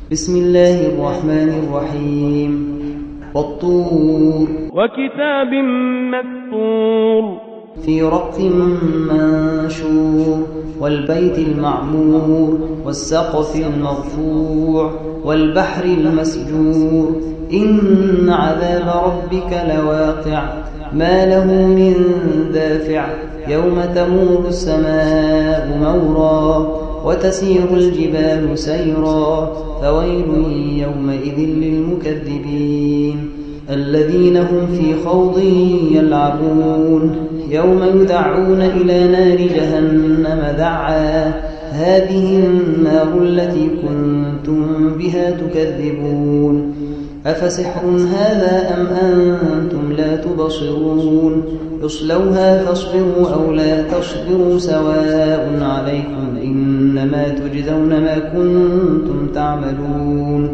بسم الله الرحمن الرحيم والطور وكتاب مسطور في رق منشور والبيت المعمور والسقف المرفوع والبحر المسجور إن عذاب ربك لواقع ما له من دافع يوم تمور السماء مورا وتسير الجبال سيرا فويل يومئذ للمكذبين الذين هم في خوض يلعبون يوم يدعون إلى نار جهنم دعا هذه النار التي كنتم بها تكذبون أفسحر هذا أم أنتم لا تبصرون اصلوها فاصبروا أو لا تصبروا سواء عليكم إنما تجزون ما كنتم تعملون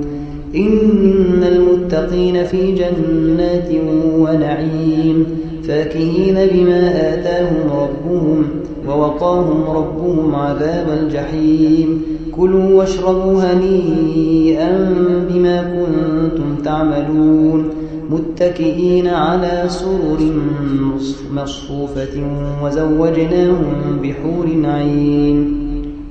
إن المتقين في جنات ونعيم فاكهين بما آتاهم ربهم ووقاهم ربهم عذاب الجحيم كلوا واشربوا هنيئا بما كنتم تعملون متكئين على سرر مصفوفة وزوجناهم بحور عين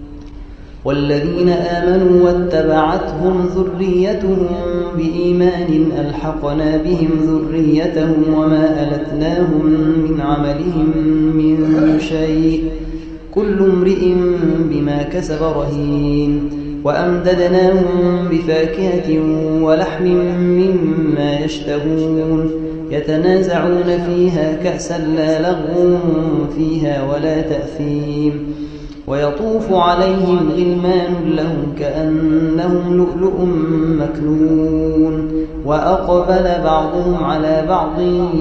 والذين آمنوا واتبعتهم ذريتهم بإيمان ألحقنا بهم ذريتهم وما ألتناهم من عملهم من شيء كل امرئ بما كسب رهين وأمددناهم بفاكهة ولحم مما يشتهون يتنازعون فيها كأسا لا لغو فيها ولا تأثيم ويطوف عليهم غلمان لهم كأنهم لؤلؤ مكنون وأقبل بعضهم على بعض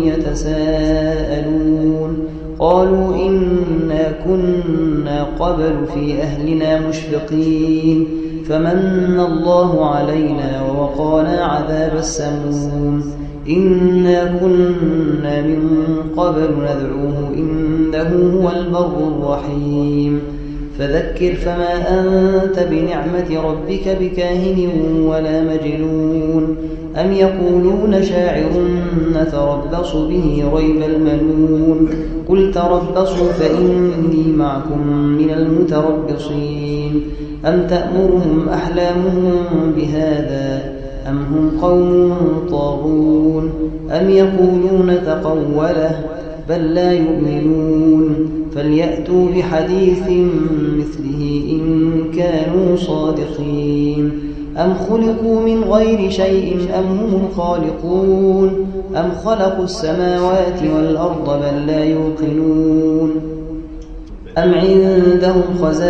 يتساءلون قالوا إنا كنا قبل في أهلنا مشفقين فمن الله علينا ووقانا عذاب السموم إنا كنا من قبل ندعوه إنه هو البر الرحيم فذكر فما أنت بنعمة ربك بكاهن ولا مجنون أم يقولون شاعر نتربص به ريب المنون قل تربصوا فإني معكم من المتربصين أم تأمرهم أحلامهم بهذا أم هم قوم طاغون أم يقولون تقوله بل لا يؤمنون فليأتوا بحديث مثله إن كانوا صادقين أم خلقوا من غير شيء أم هم الخالقون أم خلقوا السماوات والأرض بل لا يوقنون أم عندهم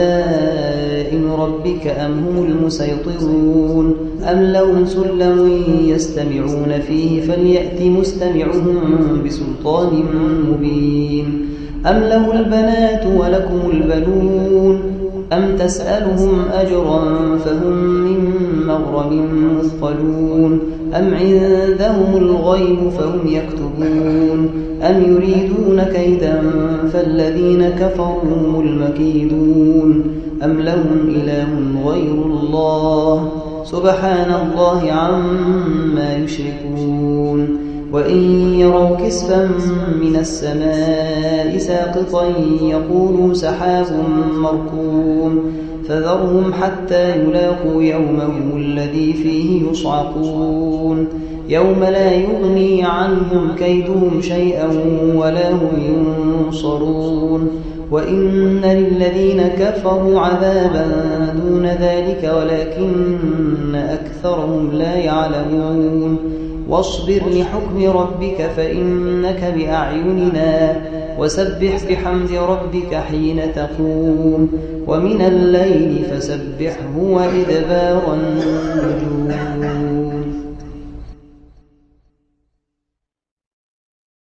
خزائن ربك أم هم المسيطرون أم لهم سلم يستمعون فيه فليأت مستمعهم بسلطان مبين أم له البنات ولكم البنون أم تسألهم أجرا فهم من مغرم مثقلون أم عندهم الغيب فهم يكتبون أم يريدون كيدا فالذين كفروا هم المكيدون أم لهم إله غير الله سبحان الله عما يشركون وإن يروا كسفا من السماء ساقطا يقولوا سحاب مركوم فذرهم حتى يلاقوا يومهم الذي فيه يصعقون يوم لا يغني عنهم كيدهم شيئا ولا هم ينصرون وإن للذين كفروا عذابا دون ذلك ولكن أكثرهم لا يعلمون واصبر لحكم ربك فإنك بأعيننا وسبح بحمد ربك حين تقوم ومن الليل فسبحه وإدبار النجوم